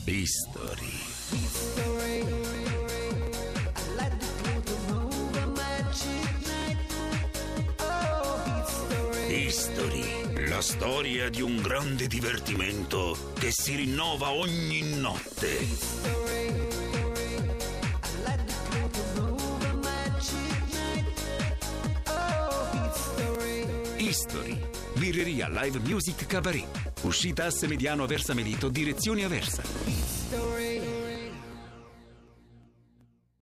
History. History, la storia di un grande divertimento che si rinnova ogni notte. History, birreria Live Music Cabaret. Uscita Asse Mediano Aversa Melito, direzione Aversa.